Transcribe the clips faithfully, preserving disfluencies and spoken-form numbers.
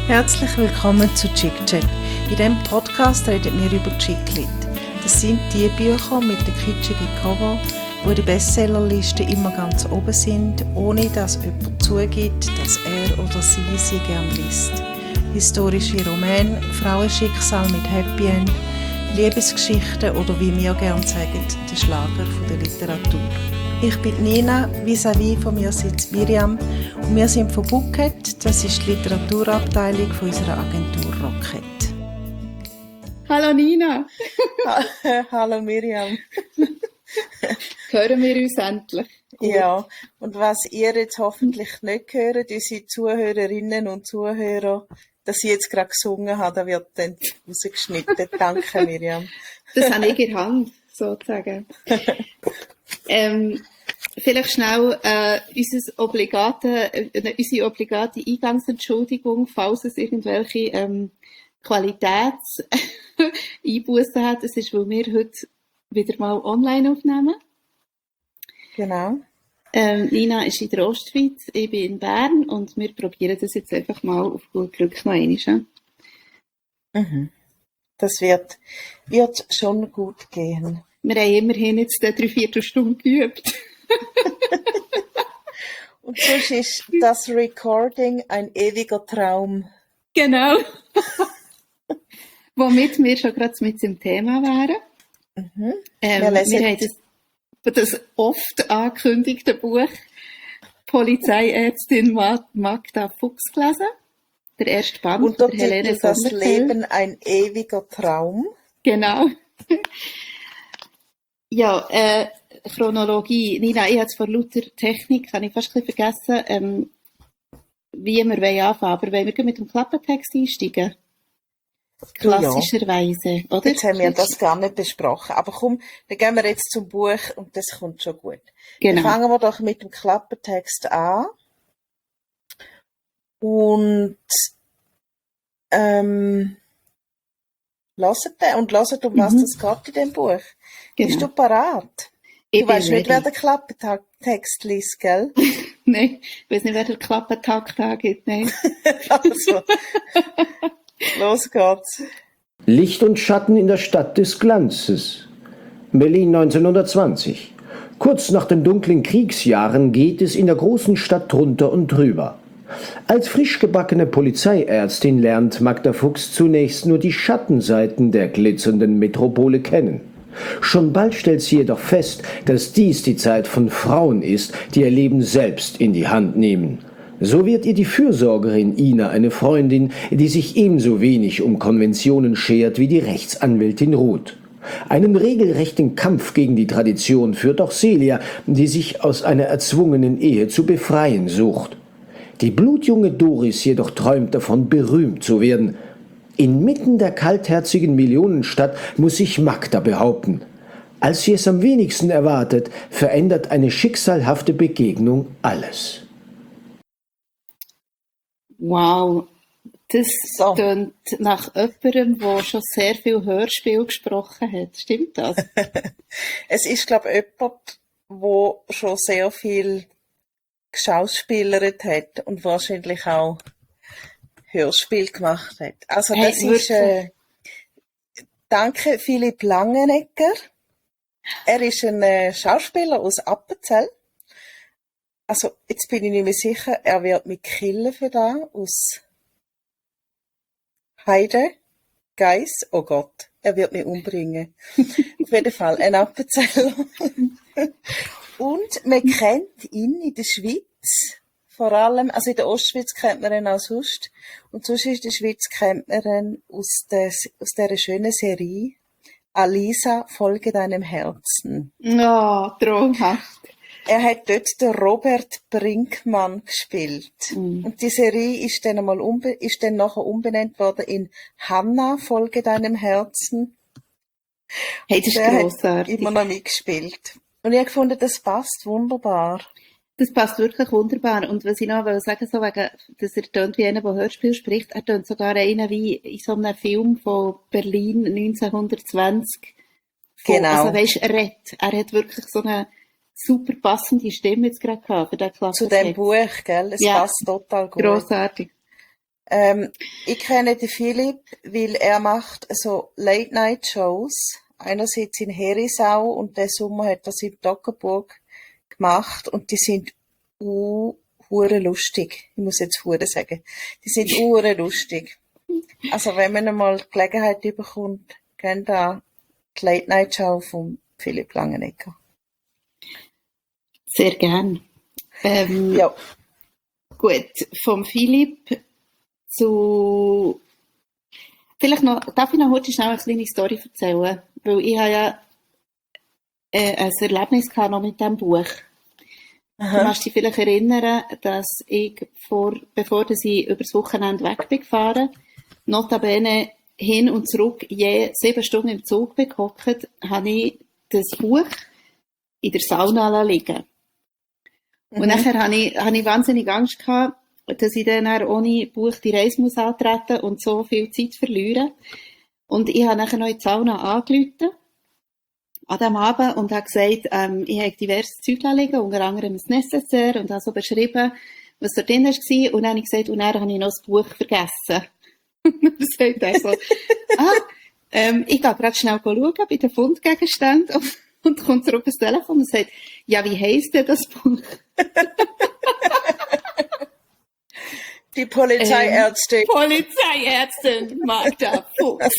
Herzlich willkommen zu Chick-Chat. In diesem Podcast reden wir über Chick-Lit. Das sind die Bücher mit den kitschigen Cover, die in der Bestsellerliste immer ganz oben sind, ohne dass jemand zugibt, dass er oder sie sie gern liest. Historische Romane, Frauenschicksal mit Happy End, Liebesgeschichten oder wie wir gerne sagen, der Schlager der Literatur. Ich bin Nina, vis-à-vis von mir sitzt Miriam und wir sind von Bookhead, das ist die Literaturabteilung von unserer Agentur Rocket. Hallo Nina! Hallo Miriam! Hören wir uns endlich? Gut. Ja, und was ihr jetzt hoffentlich nicht hört, unsere Zuhörerinnen und Zuhörer, dass ich jetzt gerade gesungen habe, da wird dann rausgeschnitten. Danke Miriam. Das habe ich in der Hand, sozusagen. ähm, vielleicht schnell äh, unser obligate, äh, unsere obligate Eingangsentschuldigung, falls es irgendwelche ähm, Qualitätseinbußen hat. Es ist, weil wir heute wieder mal online aufnehmen. Genau. Ähm, Nina ist in der Ostschweiz, ich bin in Bern und wir probieren das jetzt einfach mal auf gut Glück noch einmal. Mhm. Das wird, wird schon gut gehen. Wir haben immerhin jetzt drei Viertelstunden geübt. Und sonst ist das Recording ein ewiger Traum. Genau. Womit wir schon gerade mit dem Thema wären. Mhm. Ähm, wir, wir haben das, das oft angekündigte Buch Polizeiärztin Magda Fuchs gelesen. Der erste Band und von der Helene das Sommerfeld. Leben ein ewiger Traum. Genau. Ja, äh, Chronologie. Nina, ich habe es vor lauter Technik, habe ich fast ein bisschen vergessen, ähm, wie wir anfangen. Aber wollen wir mit dem Klappentext einsteigen? Klassischerweise, ja. Oder? Jetzt haben wir das gar nicht besprochen. Aber komm, dann gehen wir jetzt zum Buch und das kommt schon gut. Genau. Dann fangen wir doch mit dem Klappentext an. Und ähm, lasst den und lasst, um was mhm. das geht in dem Buch. Genau. Bist du parat? Ich du weißt ready. nicht, wer den Klappentext liest, gell? Nein, ich weiß nicht, wer den Klappentakt angibt, nein. Also, los geht's. Licht und Schatten in der Stadt des Glanzes. Berlin neunzehnhundertzwanzig. Kurz nach den dunklen Kriegsjahren geht es in der großen Stadt drunter und drüber. Als frisch gebackene Polizeiärztin lernt Magda Fuchs zunächst nur die Schattenseiten der glitzernden Metropole kennen. Schon bald stellt sie jedoch fest, dass dies die Zeit von Frauen ist, die ihr Leben selbst in die Hand nehmen. So wird ihr die Fürsorgerin Ina eine Freundin, die sich ebenso wenig um Konventionen schert wie die Rechtsanwältin Ruth. Einen regelrechten Kampf gegen die Tradition führt auch Celia, die sich aus einer erzwungenen Ehe zu befreien sucht. Die blutjunge Doris jedoch träumt davon, berühmt zu werden. Inmitten der kaltherzigen Millionenstadt muss sich Magda behaupten. Als sie es am wenigsten erwartet, verändert eine schicksalhafte Begegnung alles. Wow, das so. Klingt nach jemandem, der schon sehr viel Hörspiel gesprochen hat. Stimmt das? Es ist, glaube ich, jemand, der schon sehr viel geschauspielert hat und wahrscheinlich auch Hörspiel gemacht hat. Also das hey, ist äh, danke Philipp Langenegger. Er ist ein äh, Schauspieler aus Appenzell. Also jetzt bin ich nicht mehr sicher, er wird mich killen für da aus Heide, Geiss, oh Gott, er wird mich umbringen. Auf jeden Fall ein Appenzeller. Und man kennt ihn in der Schweiz, vor allem, also in der Ostschweiz kennt man ihn auch sonst. Und sonst in der Schweiz kennt man ihn aus, des, aus dieser schönen Serie Alisa, folge deinem Herzen. Ja, oh, traumhaft. Er hat dort den Robert Brinkmann gespielt. Mm. Und die Serie ist dann, einmal umbe- ist dann nachher umbenannt worden in Hanna, folge deinem Herzen. Hey, das ist der grossartig. Hat immer noch mitgespielt. Und ich habe gefunden, das passt wunderbar. Das passt wirklich wunderbar. Und was ich noch will sagen, so wegen, dass er tönt wie einer, der Hörspiel spricht, er tönt sogar einer wie in so einem Film von Berlin neunzehnhundertzwanzig. Von, genau. Also weisst, er redet. Er hat wirklich so eine super passende Stimme jetzt gerade gehabt für den Klappentext. Zu dem Buch, gell? Es ja, passt total gut. Grossartig. Ähm, ich kenne den Philipp, weil er macht so Late-Night-Shows. Einerseits in Herisau und den Sommer hat er sie in Toggenburg gemacht und die sind uh, hure lustig. Ich muss jetzt hure sagen. Die sind hure lustig. Also wenn man einmal die Gelegenheit bekommt, gehen da die Late-Night-Show von Philipp Langenegger. Sehr gern. Ähm, Ja. Gut, vom Philipp zu... Vielleicht noch, darf ich noch heute schnell eine kleine Story erzählen? Weil ich habe ja äh, ein Erlebnis gehabt noch mit diesem Buch. Aha. Du kannst dich vielleicht erinnern, dass ich, vor, bevor dass ich über das Wochenende weg bin gefahren, notabene hin und zurück je sieben Stunden im Zug gehockt, habe ich das Buch in der Sauna liegen. Mhm. Und nachher habe ich, habe ich wahnsinnig Angst gehabt, dass ich dann ohne Buch die Reise muss antreten und so viel Zeit verlieren. Und ich habe nachher noch in die Sauna angerufen an diesem Abend und habe gesagt, ähm, ich habe diverse Zeug liegen, unter anderem ein Necessaire und habe so beschrieben, was da drin war. Und dann habe ich gesagt, und dann habe ich noch das Buch vergessen. Und dann sagt er so, ah, ähm, ich gehe gerade schnell schauen bei den Fundgegenständen und, und kommt zurück ans Telefon und sagt, ja, wie heisst denn das Buch? Die Polizeiärztin. Ähm, Polizeiärztin Magda Fuchs.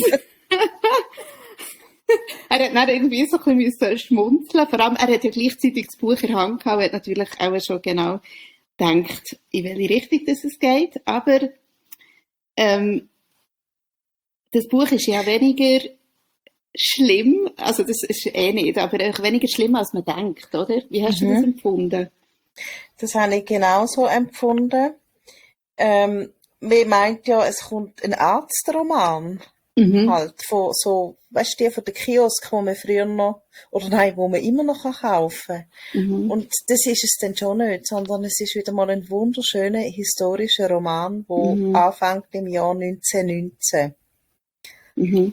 Er hat dann irgendwie so ein bisschen schmunzeln. Vor allem, er hat ja gleichzeitig das Buch in der Hand gehabt und hat natürlich auch schon genau gedacht, in welche Richtung das es geht. Aber ähm, das Buch ist ja weniger schlimm, also das ist eh nicht, aber auch weniger schlimm, als man denkt, oder? Wie hast mhm. du das empfunden? Das habe ich genauso empfunden. Ähm, man meint ja, es kommt ein Arztroman. Mhm. Halt, von so, weißt du, die von den Kiosk, wo man früher noch, oder nein, wo man immer noch kaufen kann. Mhm. Und das ist es dann schon nicht, sondern es ist wieder mal ein wunderschöner historischer Roman, der mhm. anfängt im Jahr neunzehnhundertneunzehn. Mhm.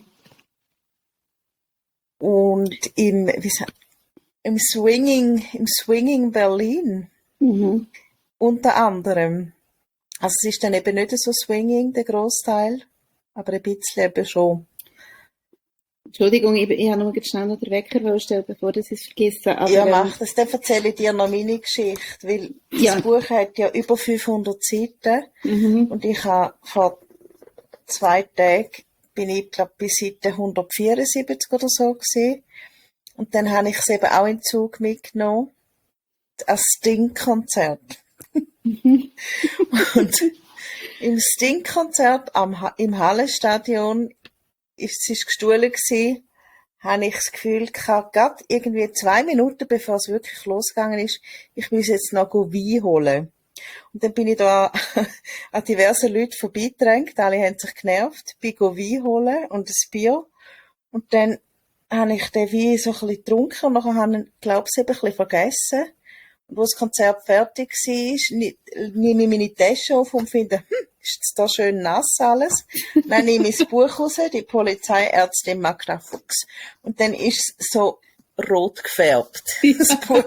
Und im, wie sagt, im Swinging, im Swinging Berlin. Mhm. Unter anderem. Also es ist dann eben nicht so Swinging, der Grossteil, aber ein bisschen eben schon. Entschuldigung, ich, ich habe noch schnell noch den Wecker stellen, bevor ich es vergesse. Aber, ja, mach das. Dann erzähle ich dir noch meine Geschichte, weil ja. Das Buch hat ja über fünfhundert Seiten mhm. und ich habe vor zwei Tagen, bin ich glaube bis Seite hundertvierundsiebzig oder so gesehen und dann habe ich es eben auch in den Zug mitgenommen, als Sting-Konzert. Mhm. Und im Sting-Konzert am, im Hallenstadion ist es gestohlen gewesen, habe ich das Gefühl gehabt, gerade irgendwie zwei Minuten bevor es wirklich losgegangen ist, ich muss jetzt noch Wein holen. Und dann bin ich da an diverse Leute vorbeigedrängt, alle haben sich genervt, bin Wein holen und ein Bier. Und dann habe ich den Wein so ein bisschen getrunken und nachher habe ich, glaube ich, ein bisschen vergessen. Und als das Konzert fertig war, nehme ich meine Tasche auf und finde, hm, ist jetzt da schön nass alles. Dann nehme ich das Buch raus, die Polizeiärztin Magda Fuchs. Und dann ist es so rot gefärbt, das Buch.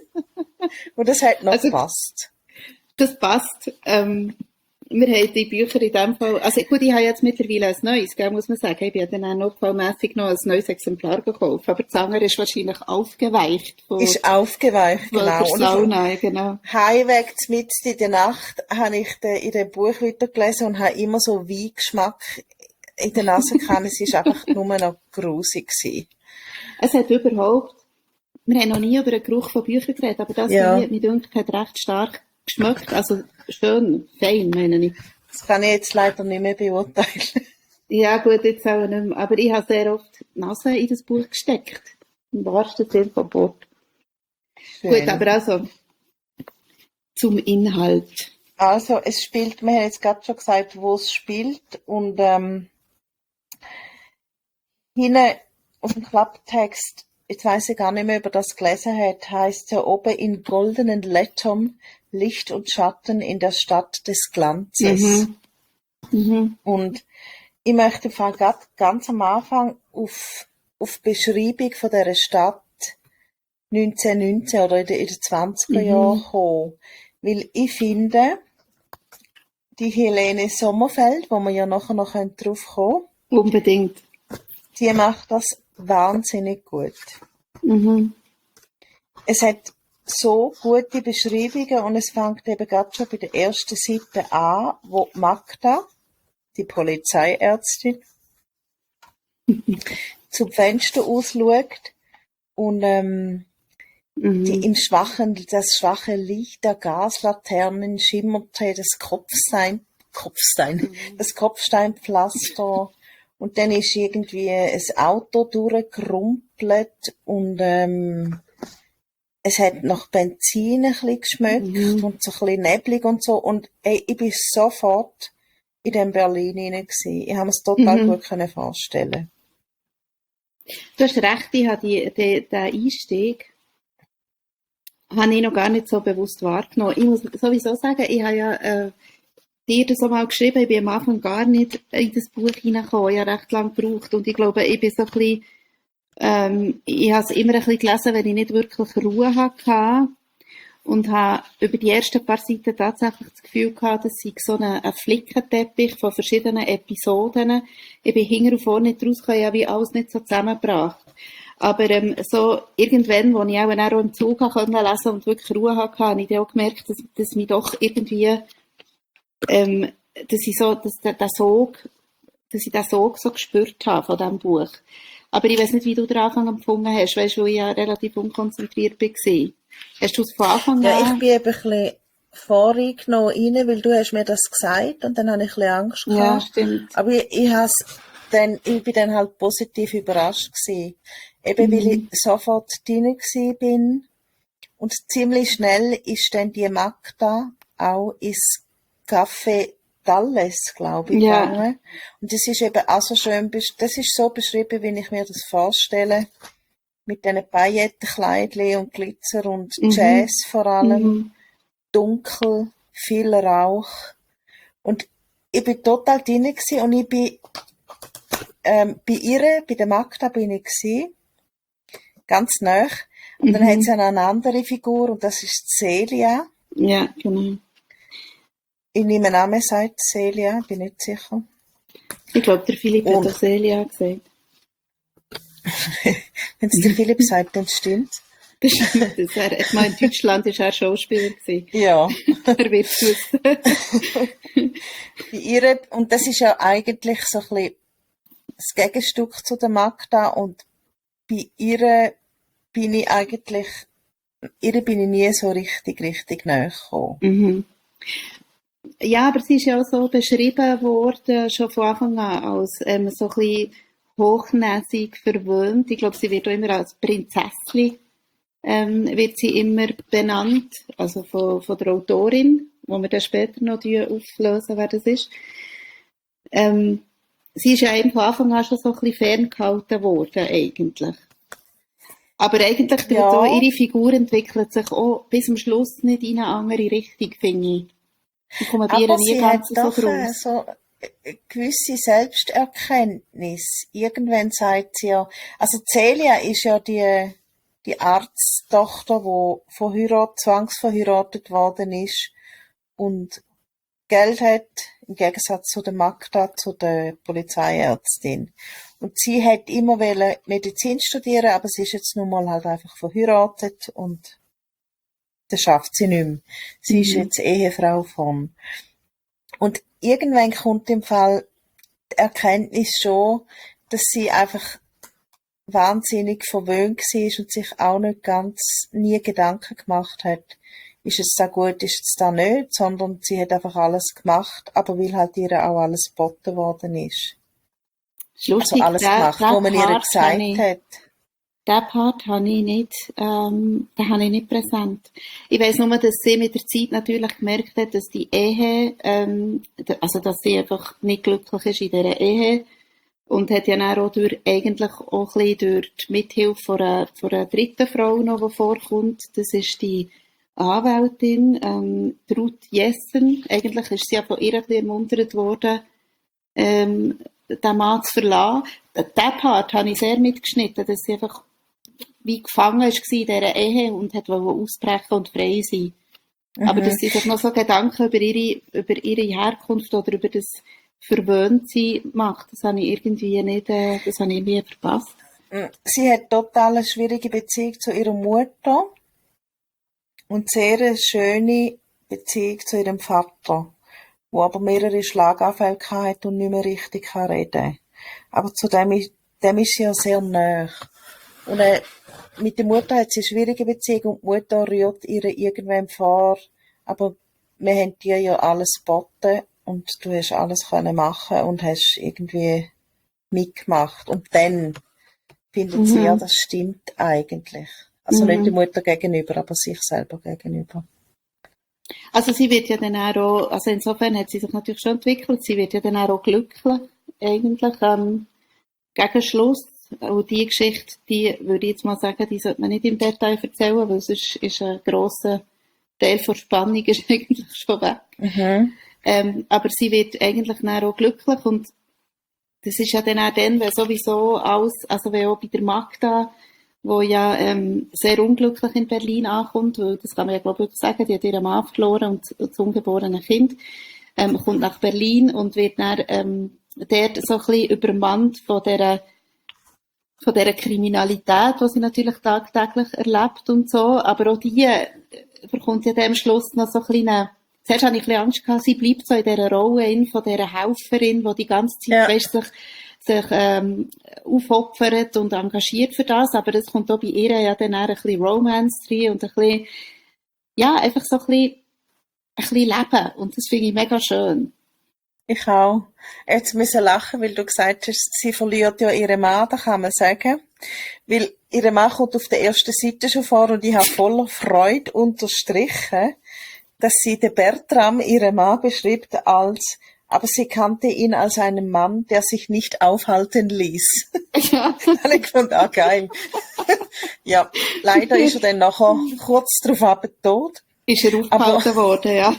Und das hat noch also, gepasst. Das passt. Ähm, wir haben die Bücher in dem Fall, also gut, ich habe jetzt mittlerweile ein neues, gell, muss man sagen. Ich habe dann auch notfallmässig noch ein neues Exemplar gekauft. Aber das andere ist wahrscheinlich aufgeweicht. Von, ist aufgeweicht, von genau. Der Sauna, genau. Heimweg mitten in der Nacht habe ich in dem Buch weitergelesen und habe immer so Weingeschmack in der Nase gehabt. Es war einfach nur noch grusig gewesen. Es hat überhaupt, wir haben noch nie über den Geruch von Büchern geredet, aber das ja. hier, mir denkt, hat recht stark geschmeckt, also schön, fein, meine ich. Das kann ich jetzt leider nicht mehr beurteilen. Ja gut, jetzt auch nicht mehr. Aber ich habe sehr oft die Nase in das Buch gesteckt. Im wahrsten Sinne vom Wort. Gut, aber also zum Inhalt. Also es spielt, wir haben jetzt gerade schon gesagt, wo es spielt und ähm, hinten auf dem Klapptext, jetzt weiss ich gar nicht mehr, ob er das gelesen hat, heisst ja oben in goldenen Lettern Licht und Schatten in der Stadt des Glanzes. Mhm. Mhm. Und ich möchte gerade ganz am Anfang auf, auf die Beschreibung von dieser Stadt neunzehnhundertneunzehn oder in den zwanziger Jahren mhm. kommen. Weil ich finde, die Helene Sommerfeld, wo wir ja nachher noch drauf kommen können, Unbedingt. die macht das wahnsinnig gut. Mhm. Es hat so gute Beschreibungen und es fängt eben gerade schon bei der ersten Seite an, wo Magda, die Polizeiärztin, zum Fenster ausschaut und ähm, Mhm. die im schwachen, das schwache Licht der Gaslaternen schimmerte das Kopfstein, Kopfstein, das Kopfsteinpflaster und dann ist irgendwie ein Auto durchgerumpelt und ähm, es hat nach Benzin ein bisschen geschmeckt Mhm. und so ein bisschen neblig und so und ey, ich bin sofort in dem Berlin hinein gewesen. Ich habe mir es total Mhm. gut können vorstellen. Du hast recht, ich habe die, die, den Einstieg habe ich noch gar nicht so bewusst wahrgenommen. Ich muss sowieso sagen, ich habe ja äh, dir das auch mal geschrieben, ich bin am Anfang gar nicht in das Buch hineingekommen. Ich habe recht lange gebraucht und ich glaube, ich bin so ein bisschen, ähm, ich habe es immer ein bisschen gelesen, wenn ich nicht wirklich Ruhe hatte und habe über die ersten paar Seiten tatsächlich das Gefühl gehabt, das sei so ein, ein Flickenteppich von verschiedenen Episoden. Ich bin hinten und vorne nicht rausgekommen, ich habe wie alles nicht so zusammengebracht. Aber ähm, so irgendwann, wo ich auch, auch im Zug lesen konnte und wirklich Ruhe hatte, habe ich dann auch gemerkt, dass, dass mich doch irgendwie, ähm, dass ich so, dass der, der Sog, dass ich den Sog so gespürt habe von diesem Buch. Aber ich weiß nicht, wie du den Anfang empfunden hast, weißt du, weil ich ja relativ unkonzentriert war. Hast du es von Anfang Ja, an? ich bin eben ein bisschen voreingenommen rein, weil du hast mir das gesagt und dann habe ich ein bisschen Angst gehabt. Ja, stimmt. Aber ich, ich, has dann, ich bin dann halt positiv überrascht gewesen. Eben, weil ich sofort drin gewesen bin. Und ziemlich schnell ist dann die Magda auch ins Café Dalles, glaube ich, Ja. gegangen. Und das ist eben auch so schön, besch- das ist so beschrieben, wie ich mir das vorstelle. Mit diesen Paillettenkleidchen und Glitzer und Mhm. Jazz vor allem. Mhm. Dunkel, viel Rauch. Und ich bin total drin gewesen und ich bin, ähm, bei ihr, bei der Magda bin ich gewesen, ganz nah. Und dann Mhm. hat sie noch eine andere Figur und das ist Celia. Ja, genau. Ich nehme an, man sagt Celia, bin nicht sicher. Ich glaube, der Philipp Und- hat auch Celia gesagt. Wenn es der Philipp sagt, dann stimmt. Das stimmt. Das er, ich meine, in Deutschland war er Schauspieler gewesen. Ja. Er wird es wissen. Bei ihr, und das ist ja eigentlich so ein bisschen das Gegenstück zu der Magda und bei ihr bin ich eigentlich, ihr bin ich nie so richtig, richtig nahe gekommen. Mhm. Ja, aber sie ist ja auch so beschrieben worden, schon von Anfang an, als ähm, so ein bisschen hochnäsig verwöhnt. Ich glaube, sie wird auch immer als Prinzessin ähm, wird sie immer benannt, also von, von der Autorin, wo wir dann später noch auflösen, wer das ist. Ähm, sie ist ja eben von Anfang an schon so ein bisschen ferngehalten worden, eigentlich. Aber eigentlich tut Ja. so, ihre Figur entwickelt sich auch bis zum Schluss nicht in eine andere Richtung, finde ich. Ich komme bei ihr Aber nie sie hat ganz so doch äh, groß. so eine gewisse Selbsterkenntnis. Irgendwann sagt sie ja, also Celia ist ja die, die Arzttochter, die verheiratet, zwangsverheiratet worden ist und Geld hat, im Gegensatz zu der Magda, zu der Polizeiärztin. Und sie hat immer wollen Medizin studieren, aber sie ist jetzt nun mal halt einfach verheiratet und das schafft sie nicht mehr. Sie ist Mhm. jetzt Ehefrau von. Und irgendwann kommt im Fall die Erkenntnis schon, dass sie einfach wahnsinnig verwöhnt war und sich auch nicht ganz nie Gedanken gemacht hat, ist es da gut, ist es da nicht, sondern sie hat einfach alles gemacht, aber weil halt ihr auch alles geboten worden ist. Das ist lustig, Also alles der- gemacht, der was man ihr Part gesagt habe ich- hat. Den Part habe ich nicht, ähm, den habe ich nicht präsent. Ich weiss nur, dass sie mit der Zeit natürlich gemerkt hat, dass die Ehe, ähm, d- also dass sie einfach nicht glücklich ist in dieser Ehe und hat ja dann auch durch, eigentlich auch ein bisschen durch die Mithilfe von einer, von einer dritten Frau noch, die vorkommt. Das ist die Anwältin, ähm, Ruth Jessen. Eigentlich ist sie ja von ihr ein bisschen ermuntert worden, ähm, den Mann zu verlassen. Den Part habe ich sehr mitgeschnitten, dass sie einfach wie gefangen war in dieser Ehe und hat ausbrechen und frei sein. Mhm. Aber dass sie sich noch so Gedanken über ihre, über ihre Herkunft oder über das Verwöhntsein macht, das habe ich irgendwie nicht, äh, das habe ich irgendwie verpasst. Sie hat total eine schwierige Beziehung zu ihrer Mutter und sehr eine schöne Beziehung zu ihrem Vater, wo aber mehrere Schlaganfälle hatte und nicht mehr richtig reden kann. Aber zu dem ist, dem ist sie ja sehr nahe. Und äh, mit der Mutter hat sie eine schwierige Beziehung und die Mutter rührt ihr irgendwann vor, aber wir haben dir ja alles geboten und du hast alles können machen und hast irgendwie mitgemacht. Und dann findet Mhm. sie, ja, das stimmt eigentlich. Also Mhm. nicht der Mutter gegenüber, aber sich selber gegenüber. Also sie wird ja dann auch, also insofern hat sie sich natürlich schon entwickelt, sie wird ja dann auch glücklich, eigentlich, ähm, gegen Schluss. Und die Geschichte, die würde ich jetzt mal sagen, die sollte man nicht im Detail erzählen, weil sonst ist ein grosser Teil der Spannung ist eigentlich schon weg. Mhm. Ähm, aber sie wird eigentlich dann auch glücklich und das ist ja dann auch dann, wenn sowieso alles, also wenn auch bei der Magda, wo ja ähm, sehr unglücklich in Berlin ankommt, weil das kann man ja glaube ich sagen, die hat ihren Mann verloren und das ungeborene Kind, ähm, kommt nach Berlin und wird dann ähm, dort so ein bisschen übermannt von dieser von dieser Kriminalität, die sie natürlich tagtäglich erlebt und so, aber auch die äh, bekommt ja dann am Schluss noch so ein kleine. Zuerst hatte ich ein bisschen Angst gehabt, sie bleibt so in dieser Rolle in, von dieser Helferin, die die ganze Zeit, Ja. weißt, sich, sich ähm, aufopfert und engagiert für das, aber das kommt auch bei ihr ja dann auch ein bisschen Romance drin und ein bisschen, ja, einfach so ein bisschen, ein bisschen Leben und das finde ich mega schön. Ich auch. Jetzt müssen lachen, weil du gesagt hast, sie verliert ja ihren Mann, da kann man sagen. Weil ihr Mann kommt auf der ersten Seite schon vor und ich habe voller Freude unterstrichen, dass sie den Bertram, ihren Mann, beschreibt als, aber sie kannte ihn als einen Mann, der sich nicht aufhalten ließ. Ja. Ich fand auch geil. Ja, leider ist er dann nachher kurz darauf aber tot. Ist er aufgehalten worden, ja.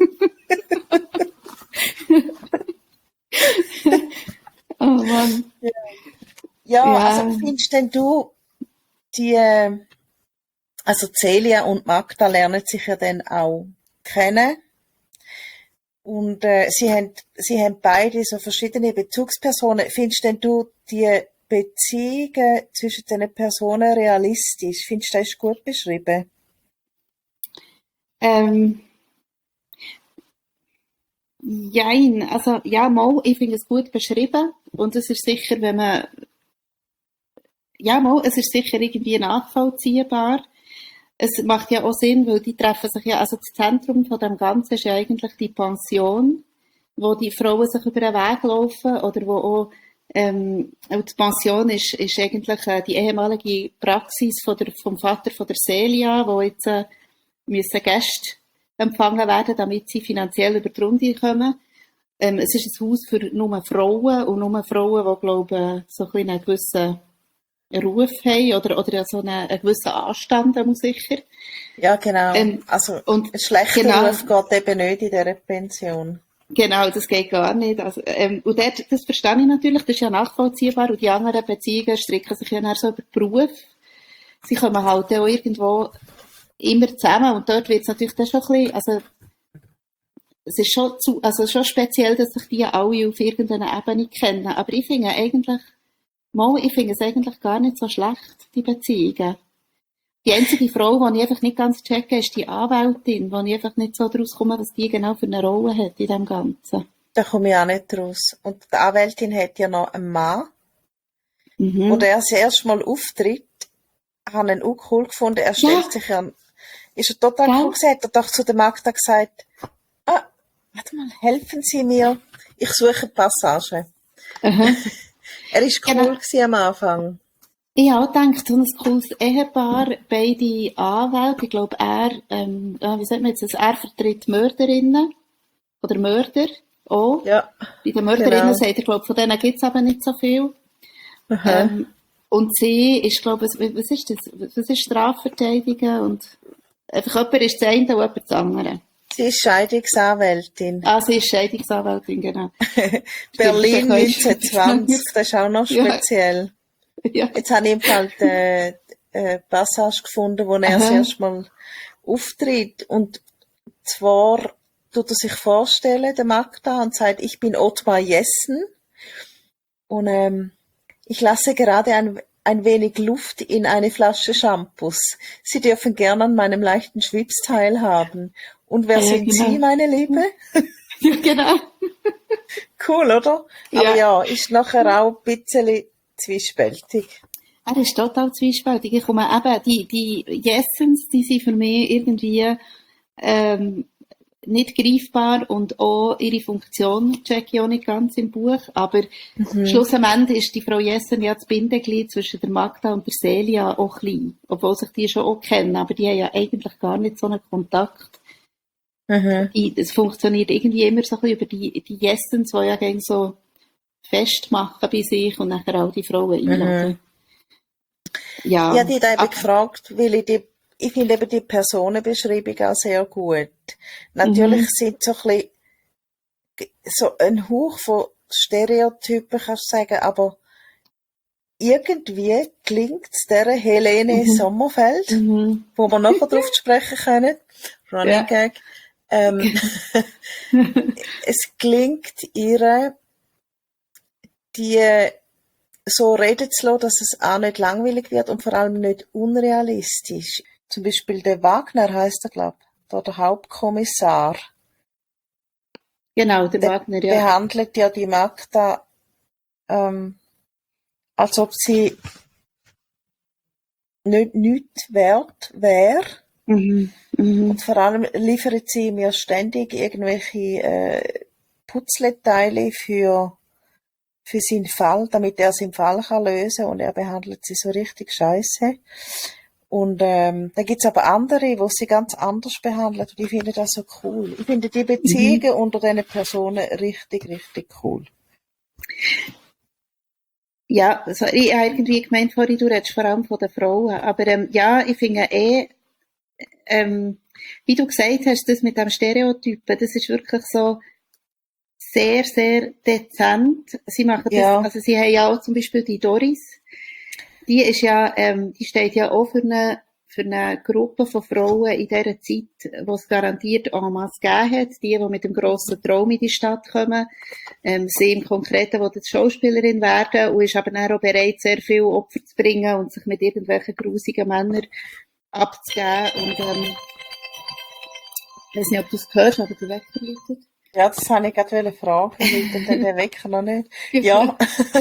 Oh Mann. Ja, Ja. also findest denn du, die, äh, also Celia und Magda lernen sich ja dann auch kennen. Und äh, sie haben, sie haben beide so verschiedene Bezugspersonen. Findest denn du die Beziehungen zwischen diesen Personen realistisch? Findest du, das ist gut beschrieben? Ähm, Jein, also ja, mal, ich finde es gut beschrieben und es ist sicher, wenn man, ja mal, es ist sicher irgendwie nachvollziehbar. Es macht ja auch Sinn, weil die treffen sich ja, also das Zentrum von dem Ganzen ist ja eigentlich die Pension, wo die Frauen sich über den Weg laufen oder wo auch, ähm, auch die Pension ist, ist eigentlich äh, die ehemalige Praxis von der, vom Vater von der Celia, wo jetzt äh, müssen Gäste empfangen werden, damit sie finanziell über die Runde kommen. Ähm, es ist ein Haus für nur Frauen und nur Frauen, die, glaube ich, so ein bisschen einen gewissen Ruf haben oder, oder so einen, einen gewissen Anstand, muss sicher. Ja, genau. Ähm, also und ein schlechter genau, Ruf geht eben nicht in dieser Pension. Genau, das geht gar nicht. Also, ähm, und dort, das verstehe ich natürlich, das ist ja nachvollziehbar und die anderen Beziehungen stricken sich ja dann so über den Beruf. Sie kommen halt auch irgendwo immer zusammen und dort wird es natürlich dann schon ein bisschen, also es ist schon, zu, also schon speziell, dass sich die alle auf irgendeiner Ebene kennen, aber ich finde eigentlich, mal, ich finde es eigentlich gar nicht so schlecht, die Beziehungen. Die einzige Frau, die ich einfach nicht ganz checke, ist die Anwältin, wo ich einfach nicht so draus komme, was die genau für eine Rolle hat in dem Ganzen. Da komme ich auch nicht raus. Und die Anwältin hat ja noch einen Mann, Mhm. wo der das erste Mal auftritt, habe ihn auch cool gefunden. Er stellt Ja. sich an, ist er total Ja. cool gewesen, hat er doch zu der Magda gesagt, ah, warte mal, helfen Sie mir, ich suche eine Passage. Aha. Er ist cool Genau. gewesen am Anfang. Ich habe auch gedacht, so ein cooles Ehepaar, beide Anwälte. Ich glaube, er, ähm, äh, wie sagt man jetzt, das? Er vertritt Mörderinnen oder Mörder auch. Ja, Bei den Mörderinnen genau. sagt er, glaube von denen gibt es eben nicht so viel. Aha. Ähm, und sie ist, glaube ich, was ist das? Was ist Strafverteidigen? Und einfach jemand ist das eine und jemand das andere. Sie ist Scheidungsanwältin. Ah, sie ist Scheidungsanwältin, genau. Berlin Stimmt, da kannst- neunzehnhundertzwanzig, das ist auch noch Ja. speziell. Ja. Jetzt habe ich im Fall die äh, Passage gefunden, wo er Aha. das erste Mal auftritt. Und zwar tut er sich vorstellen, der Magda, und sagt, ich bin Ottmar Jessen und ähm, ich lasse gerade ein, ein wenig Luft in eine Flasche Shampoos. Sie dürfen gern an meinem leichten Schwips teilhaben. Und wer Ja, sind genau. Sie, meine Liebe? Ja, genau. Cool, oder? Aber Ja. ja, ist nachher auch ein bisschen zwiespältig. Er ist total zwiespältig. Ich komme eben, die, die Jessens, die sind für mich irgendwie, ähm, nicht greifbar und auch ihre Funktion checke ich auch nicht ganz im Buch, aber mhm. schlussendlich ist die Frau Jessen ja das Bindeglied zwischen der Magda und der Celia auch klein, obwohl sich die schon auch kennen, aber die haben ja eigentlich gar nicht so einen Kontakt. Mhm. Die, das funktioniert irgendwie immer so ein bisschen über die, die Jessens, die ja gegen so festmachen bei sich und nachher auch die Frauen einladen. Mhm. Ja, ja, die hat eben gefragt, weil ich die Ich finde eben die Personenbeschreibung auch sehr gut. Natürlich mhm. sind so ein bisschen, so ein Hauch von Stereotypen, kannst du sagen, aber irgendwie klingt es der Helene mhm. Sommerfeld, mhm. wo wir nachher drauf sprechen können, Running ja. Gag, ähm, es klingt ihr, die so reden zu lassen, dass es auch nicht langweilig wird und vor allem nicht unrealistisch. Zum Beispiel der Wagner heisst er, glaube ich, der Hauptkommissar. Genau, der, der Wagner, ja. behandelt ja die Magda, ähm, als ob sie nicht nichts wert wäre. Mhm. Mhm. Und vor allem liefert sie mir ständig irgendwelche äh, Putzleteile für für seinen Fall, damit er seinen Fall kann lösen und er behandelt sie so richtig scheiße. Und ähm, dann gibt's aber andere, die sie ganz anders behandeln und ich finde das so cool. Ich finde die Beziehungen mhm. unter diesen Personen richtig, richtig cool. Ja, also ich habe irgendwie gemeint vorhin, du redest vor allem von den Frauen, aber ähm, ja, ich finde eh, ähm, wie du gesagt hast, das mit dem Stereotypen, das ist wirklich so sehr, sehr dezent. Sie machen das, ja. Also sie haben ja auch zum Beispiel die Doris, die ist ja, ähm, die steht ja auch für eine, für eine Gruppe von Frauen in dieser Zeit, wo es garantiert en masse gegeben hat, die, die mit dem grossen Traum in die Stadt kommen, ähm, sie im Konkreten, die Schauspielerin werden und ist aber dann auch bereit, sehr viel Opfer zu bringen und sich mit irgendwelchen grusigen Männern abzugeben und, ähm, ich weiß nicht, ob du es hörst, aber der Wecker läutet. Ja, das habe ich gerade fragen, weil dann der Wecker noch nicht. Ja.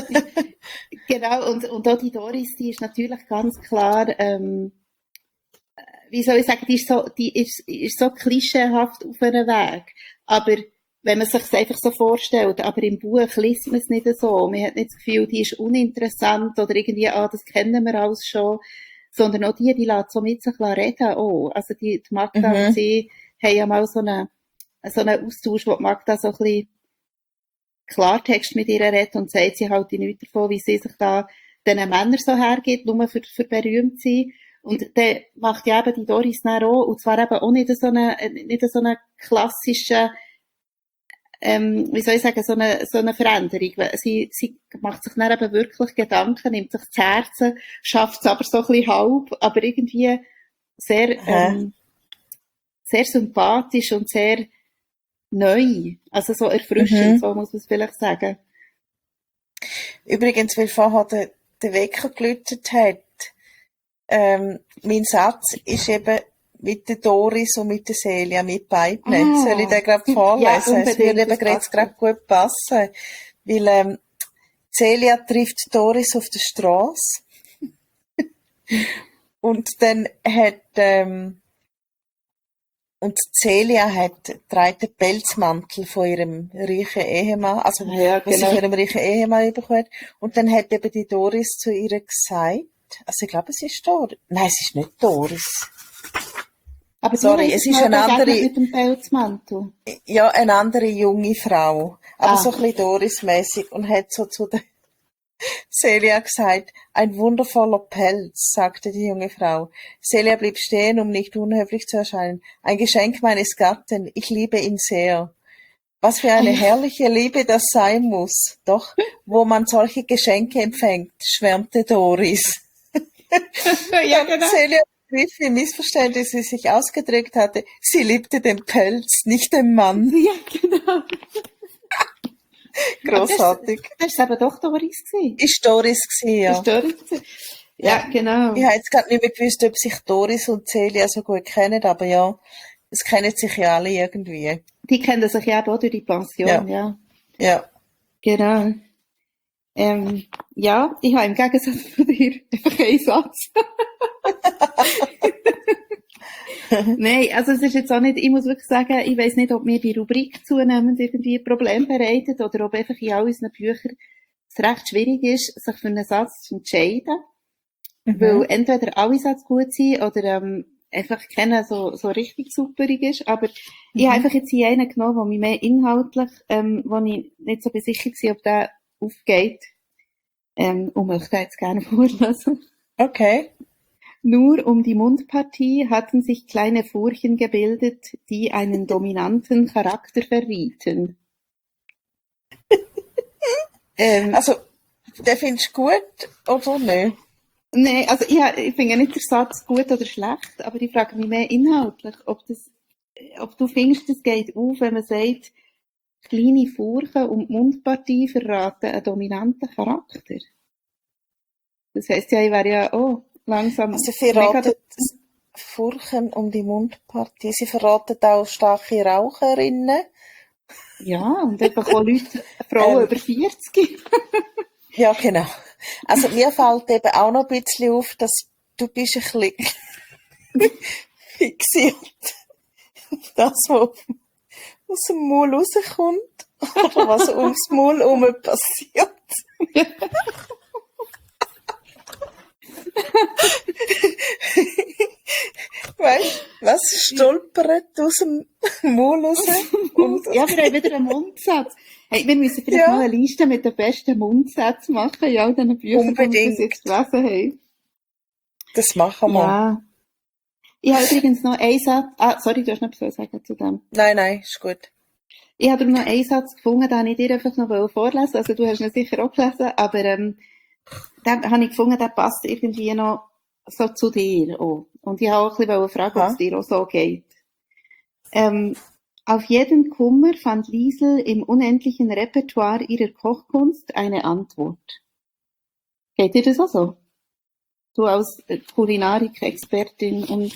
Genau, und, und auch die Doris, die ist natürlich ganz klar, ähm, wie soll ich sagen, die ist so, die ist, ist so klischeehaft auf einem Weg. Aber wenn man sich es einfach so vorstellt, aber im Buch liest man es nicht so. Man hat nicht das Gefühl, die ist uninteressant oder irgendwie, ah, das kennen wir alles schon. Sondern auch die, die lässt so mit sich reden auch. Also die, die Magda mhm. und sie haben ja mal so eine, so einen Austausch, wo Magda so ein bisschen Klartext mit ihr redet und sagt, sie halt nichts davon, wie sie sich da den Männern so hergibt, nur für, für berühmt zu sein. Und dann macht ja eben die Doris dann auch, und zwar eben auch nicht so eine, nicht so eine klassische, ähm, wie soll ich sagen, so eine, so eine Veränderung. Sie, sie macht sich dann eben wirklich Gedanken, nimmt sich zu Herzen, schafft es aber so ein bisschen halb, aber irgendwie sehr, ähm, sehr sympathisch und sehr neu. Also so erfrischend, mhm. so muss man es vielleicht sagen. Übrigens, weil vorher der, der Wecker geläutet hat, ähm, mein Satz ist eben mit der Doris und mit der Celia, mit beiden. Ah. Soll ich den gerade vorlesen? Ja, es würde eben jetzt gerade gut passen. Weil ähm, Celia trifft Doris auf der Straße und dann hat ähm, und Celia hat trägt den Pelzmantel von ihrem reichen Ehemann, also ja, genau. was sie von ihrem reichen Ehemann bekommen hat. Und dann hat eben die Doris zu ihr gesagt, also ich glaube, es ist Doris. Nein, es ist nicht Doris. Aber sorry, es ist eine andere mit dem Pelzmantel. Ja, eine andere junge Frau, aber ah. so ein bisschen Doris-mäßig und hat so zu der Celia gesagt, ein wundervoller Pelz, sagte die junge Frau. Celia blieb stehen, um nicht unhöflich zu erscheinen. Ein Geschenk meines Gatten, ich liebe ihn sehr. Was für eine herrliche Liebe das sein muss. Doch, wo man solche Geschenke empfängt, schwärmte Doris. Ja, genau. Celia wie viel Missverständnisse sie sich ausgedrückt hatte. Sie liebte den Pelz, nicht den Mann. Ja, genau. Grossartig. Das war aber doch Doris gewesen. Ist Doris gewesen, ja. Das war Doris gewesen. Ja, genau. Ich habe jetzt gerade nicht mehr gewusst, ob sich Doris und Celia so gut kennen, aber ja, es kennen sich ja alle irgendwie. Die kennen sich ja auch durch die Pension, Ja. ja. Ja. Genau. Ähm, ja, ich habe im Gegensatz zu dir einfach einen Satz. Nein, also es ist jetzt auch nicht, ich muss wirklich sagen, ich weiss nicht, ob mir die Rubrik zunehmend irgendwie ein Problem bereitet oder ob einfach in all unseren Büchern es recht schwierig ist, sich für einen Satz zu entscheiden. Mhm. Weil entweder alle Sätze gut sind oder ähm, einfach keiner so, so richtig superig ist. Aber ich habe einfach jetzt hier einen genommen, der mich mehr inhaltlich, ähm, wo ich nicht so besichert war, ob der aufgeht. Ähm, und möchte jetzt gerne vorlesen. Okay. Nur um die Mundpartie hatten sich kleine Furchen gebildet, die einen dominanten Charakter verrieten. ähm, Also, den findest du gut oder nicht? Nein, also ich, ich finde nicht den Satz gut oder schlecht, aber ich frage mich mehr inhaltlich, ob, das, ob du findest, es geht auf, wenn man sagt, kleine Furchen und die Mundpartie verraten einen dominanten Charakter. Das heisst ja, ich wäre ja auch langsam... Also, sie verraten Furchen um die Mundpartie. Sie verraten auch starke Raucherinnen. Ja, und einfach auch Leute, Frauen Ähm. über vierzig. Ja, genau. Also, mir fällt eben auch noch ein bisschen auf, dass du bist ein bisschen fixiert auf das, was aus dem Maul rauskommt. Oder was ums Maul herum passiert. Weißt du, was stolpert aus dem Maul raus? Und Ja, wir haben wieder einen Mundsatz. Hey, wir müssen vielleicht Ja. mal eine Liste mit den besten Mundsätzen machen in all diesen Büchern, die wir Unbedingt. bis jetzt gelesen haben. das machen wir. Ja. Ich habe übrigens noch einen Satz... Ah, sorry, du hast noch etwas sagen zu dem. Nein, nein, ist gut. Ich habe noch einen Satz gefunden, den ich dir einfach noch vorlesen wollte. Also du hast ihn sicher auch gelesen, aber ähm, den habe ich gefunden, der passt irgendwie noch so zu dir auch. Und ich habe auch ein bisschen fragen, ob Aha. es dir auch so geht. Ähm, auf jeden Kummer fand Liesel im unendlichen Repertoire ihrer Kochkunst eine Antwort. Geht dir das auch so? Du als äh, Kulinarik-Expertin und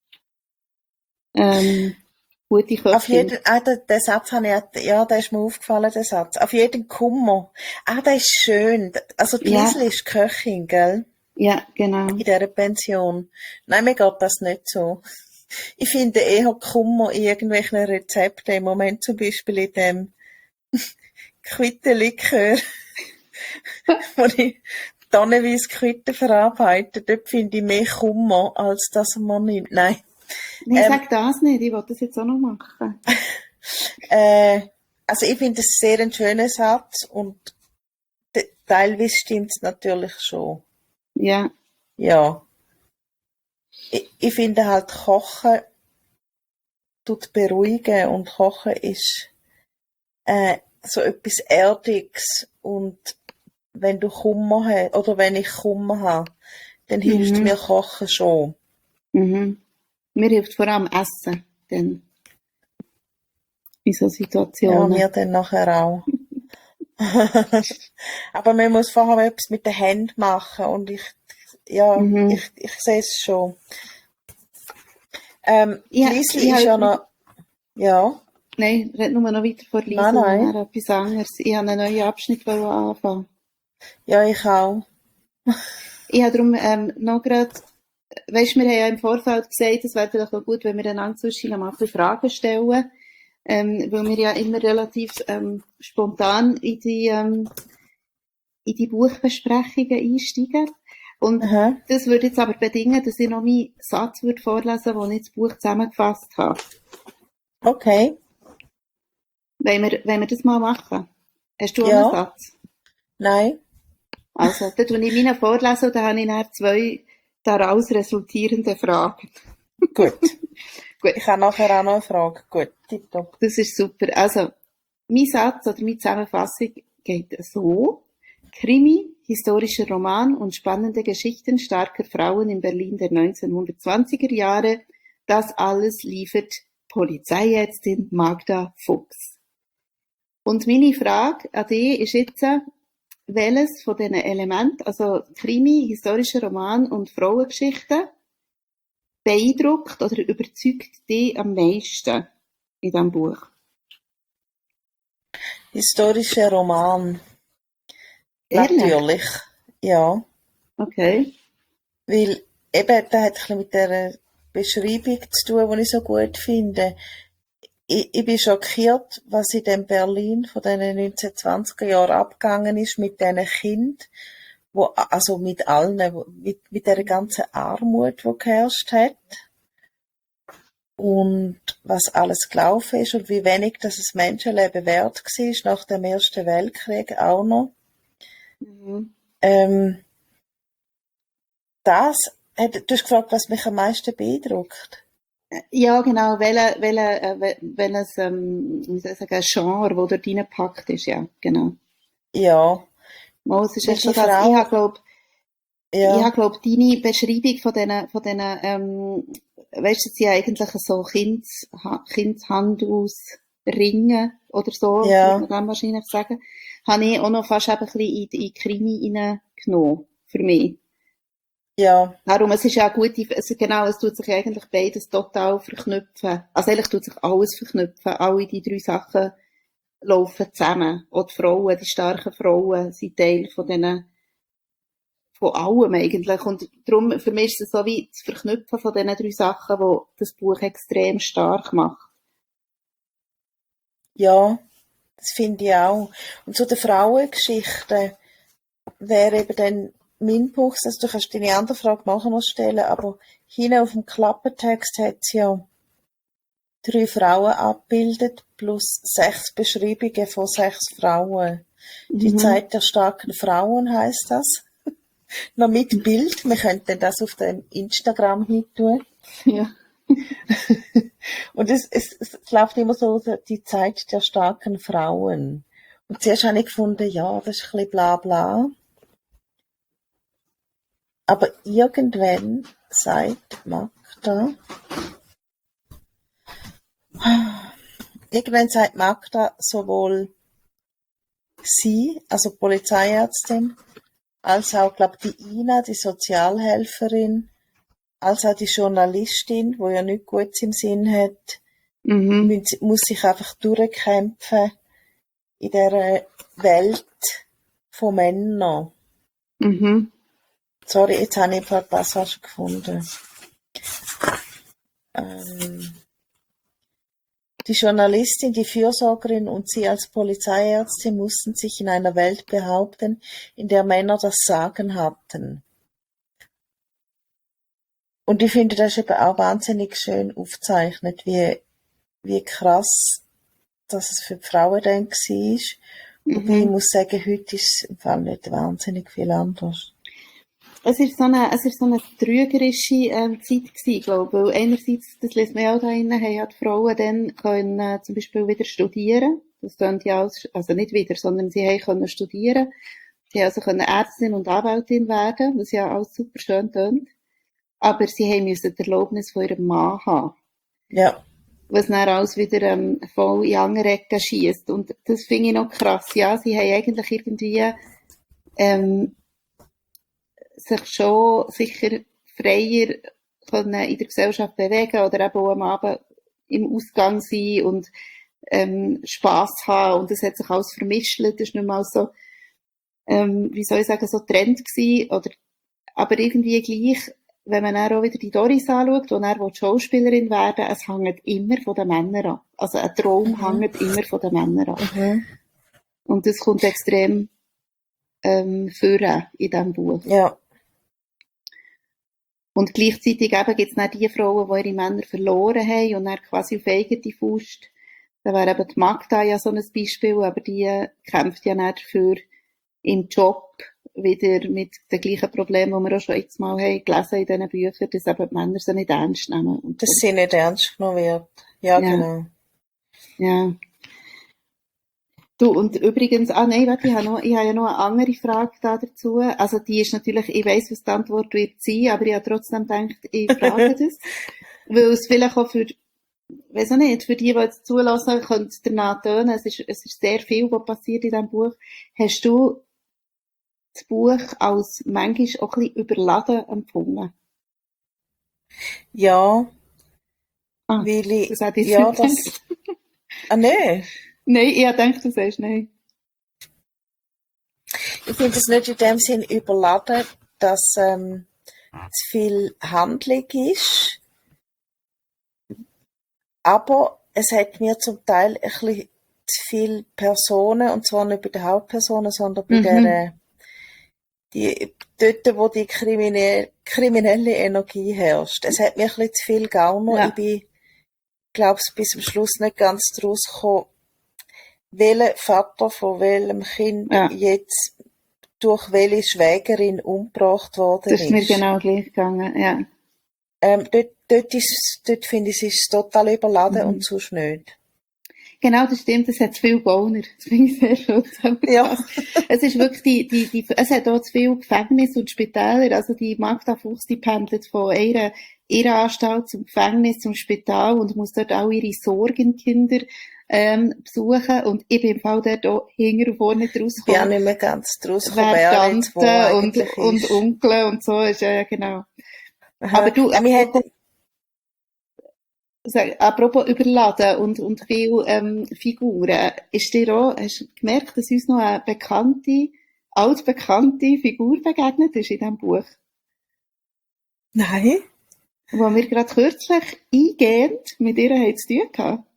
ähm, gute Köchin. Auf jeden, ah, den, den Satz habe ich, auch- ja, der ist mir aufgefallen, der Satz. Auf jeden Kummer. Ah, der ist schön. Also, die Ja. Liesl ist Köchin, gell? Ja, genau. In dieser Pension. Nein, mir geht das nicht so. Ich finde eher Kummer in irgendwelchen Rezepten. Im Moment zum Beispiel in dem Quittenlikör, wo ich tonnenweise Quitten verarbeite. Dort finde ich mehr Kummer, als dass man nimmt. Nein. Nein, Ähm, sag das nicht, ich wollte das jetzt auch noch machen. Äh, also ich finde es sehr ein schöner Satz und te- teilweise stimmt es natürlich schon. Ja, Ja. Ich, ich finde halt, Kochen tut beruhigen und Kochen ist äh, so etwas Erdiges und wenn du Kummer hast, oder wenn ich Kummer habe, dann hilft Mhm. mir Kochen schon. mhm. Mir hilft vor allem Essen, dann in so Ja, Situationen. mir dann nachher auch. Aber man muss vorher etwas mit den Händen machen und ich, ja, Mhm. ich, ich sehe es schon. Ähm, Ja, Liesl ich ist ja habe- noch, ja, Nein, red nur noch weiter vor Liesel, Nein, nein. und dann etwas anderes. Ich habe einen neuen Abschnitt anfangen. ja, ich auch. Ich habe darum ähm, noch gerade, weisst, wir haben ja im Vorfeld gesagt, es wäre vielleicht noch gut, wenn wir einander zwischen mal ein bisschen Fragen stellen, ähm, weil wir ja immer relativ ähm, spontan in die, ähm, in die Buchbesprechungen einsteigen. Und Aha. das würde jetzt aber bedingen, dass ich noch meinen Satz würde vorlesen, den ich das Buch zusammengefasst habe. Okay. Wenn wir, wenn wir das mal machen. Hast du auch Ja. einen Satz? Also, Nein. dann tue ich meinen vorlesen und dann habe ich dann zwei daraus resultierende Fragen. Gut. Gut. Ich habe nachher auch noch eine Frage. Gut, tipptopp. Das ist super. Also, mein Satz oder meine Zusammenfassung geht so. Krimi historischer Roman und spannende Geschichten starker Frauen in Berlin der neunzehnhundertzwanziger Jahre. Das alles liefert Polizeiärztin Magda Fuchs. Und meine Frage an dich ist jetzt, welches von diesen Elementen, also Krimi, historischer Roman und Frauengeschichten, beeindruckt oder überzeugt dich am meisten in diesem Buch? Historischer Roman. Ehrlich? Natürlich, ja. Okay. Weil eben, das hat ein bisschen mit der Beschreibung zu tun, die ich so gut finde. Ich, ich bin schockiert, was in dem Berlin von den neunzehnhundertzwanziger Jahren abgegangen ist mit diesen Kindern, wo, also mit allen, wo- mit, mit der ganzen Armut, die geherrscht hat. Und was alles gelaufen ist und wie wenig das ein Menschenleben wert war nach dem Ersten Weltkrieg auch noch. Mhm. Ähm, das, hat, du hast gefragt, was mich am meisten beeindruckt. Ja, genau, welche, welche, äh, wel- welches, ähm, wie soll ich sagen, Genre, das dort reingepackt ist, ja, genau. Ja, Mal, es ist echt so, welche dass ich Frau? habe, glaub, ich Ja, habe, glaub, deine Beschreibung von diesen, von diesen, ähm, weißt du, sie eigentlich so Kinds, Kindshandelsringe oder so, würde ja, man dann wahrscheinlich sagen, habe ich auch noch fast eben ein bisschen in, in die Krimi reingenommen, für mich. ja, Darum, es ist ja eine gute, es, genau, es tut sich eigentlich beides total verknüpfen. Also eigentlich tut sich alles verknüpfen. Alle die drei Sachen laufen zusammen. Auch die Frauen, die starken Frauen sind Teil von diesen, von allem eigentlich. Und darum, für mich ist es so wie das Verknüpfen von diesen drei Sachen, wo das Buch extrem stark macht. ja, das finde ich auch. Und zu der Frauengeschichte wäre eben dann mein Buch, also du kannst deine andere Frage nachher noch stellen, aber hinten auf dem Klappentext hat es ja drei Frauen abgebildet plus sechs Beschreibungen von sechs Frauen. Die Mhm. Zeit der starken Frauen heißt das. Noch mit Bild. Wir könnten das auf dem Instagram hin tun. Ja. Und es, es, es läuft immer so, die Zeit der starken Frauen. Und zuerst habe ich gefunden, ja, das ist ein bisschen bla bla. Aber irgendwann sagt Magda, irgendwann sagt Magda sowohl sie, also Polizeiärztin, als auch, glaube die Ina, die Sozialhelferin, als auch die Journalistin, wo ja nichts Gutes im Sinn hat, Mhm. müssen- muss sich einfach durchkämpfen in dieser Welt von Männern. Mhm. Sorry, jetzt habe ich ein paar Passagen gefunden. Ähm, die Journalistin, die Fürsorgerin und sie als Polizeiärztin mussten sich in einer Welt behaupten, in der Männer das Sagen hatten. Und ich finde, das ist eben auch wahnsinnig schön aufgezeichnet, wie, wie krass dass es für die Frauen dann war. Wobei ich Mhm. muss sagen, heute ist es im Fall nicht wahnsinnig viel anders. Es ist so eine, es ist so eine trügerische ähm, Zeit gewesen, glaube ich. Weil einerseits, das lesen wir auch da drin, haben ja die Frauen dann können, äh, zum Beispiel wieder studieren. Das könnt ja alles, also nicht wieder, sondern sie haben können studieren. Sie haben also können Ärztin und Anwältin werden, was ja alles super schön tönt. Aber sie haben müssen die Erlaubnis von ihrem Mann haben. Ja, Was dann alles wieder ähm, voll in andere Ecken schiesst. Und das finde ich noch krass. Ja, sie haben eigentlich irgendwie ähm, sich schon sicher freier können in der Gesellschaft bewegen oder eben auch am Abend im Ausgang sein und ähm, Spass haben. Und das hat sich alles vermischt. Das ist nicht mal so, ähm, wie soll ich sagen, so Trend gewesen. Oder, aber irgendwie gleich, wenn man dann auch wieder die Doris anschaut, wo er Schauspielerin werden will, es hängt immer von den Männern ab. Also ein Traum Mhm. hängt immer von den Männern ab. mhm. Und das kommt extrem ähm, vor in diesem Buch. ja, Und gleichzeitig eben gibt es dann die Frauen, die ihre Männer verloren haben und dann quasi auf eigene Faust. Da wäre eben die Magda ja so ein Beispiel, aber die kämpft ja dann dafür im Job wieder mit den gleichen Problemen, die wir auch schon jetzt mal haben gelesen in diesen Büchern, dass eben die Männer sie nicht ernst nehmen. Und dass so. sie nicht ernst genommen wird. Ja, Ja. genau. Ja. Du, und übrigens, ah nein, warte, ich habe noch, ich habe ja noch eine andere Frage da dazu. Also die ist natürlich, ich weiss, was die Antwort wird sein, aber ich habe trotzdem gedacht, ich frage das. Weil es vielleicht auch für, weiss auch nicht, für die, die jetzt zulassen, könnte es danach tönen. Es ist, es ist sehr viel, was passiert in diesem Buch. Hast du das Buch als manchmal auch ein bisschen überladen empfunden? Ja, Ah, weil ich, das hätte ich ja, nicht das, gedacht. ah, nee. Nein, ich habe gedacht, du sagst nein. Ich finde es nicht in dem Sinn überladen, dass, ähm, zu viel Handlung ist. Aber es hat mir zum Teil ein bisschen zu viele Personen, und zwar nicht bei den Hauptpersonen, sondern bei Mhm. der, die, dort, wo die kriminelle, kriminelle Energie herrscht. Es hat mir ein bisschen zu viel Gauner. Ja. Ich bin, glaube ich, bis zum Schluss nicht ganz draus gekommen, welcher Vater von welchem Kind Ja. jetzt durch welche Schwägerin umgebracht worden Das ist mir ist. genau gleich gegangen, ja. Ähm, dort, dort, ist, dort finde ich, es ist total überladen Mhm. und sonst nicht. Genau, das stimmt, es hat zu viel Gauner. Das finde ich sehr schön Ja. zusammengefasst. Es ist wirklich die, die, die, es hat auch zu viel Gefängnisse und Spitäler. Also die Magda Fuchs, die pendelt von ihrer, ihrer Anstalt zum Gefängnis, zum Spital und muss dort auch ihre Sorgenkinder ähm, besuchen. Und ich bin im Fall dort auch hinten und vorne nicht Ich bin auch rausgekommen. nicht mehr ganz draus gekommen, Wer wer jetzt wo Tante und, eigentlich und ist. Onkel und so ist, ja, ja, genau. Aha. Aber du, Ja, wir apropos, hätten, sag- apropos überladen und, und viel ähm, Figuren, ist dir auch, hast du gemerkt, dass uns noch eine bekannte, altbekannte Figur begegnet ist in diesem Buch, nein, wo wir gerade kürzlich eingehend mit ihr haben zu tun hatten?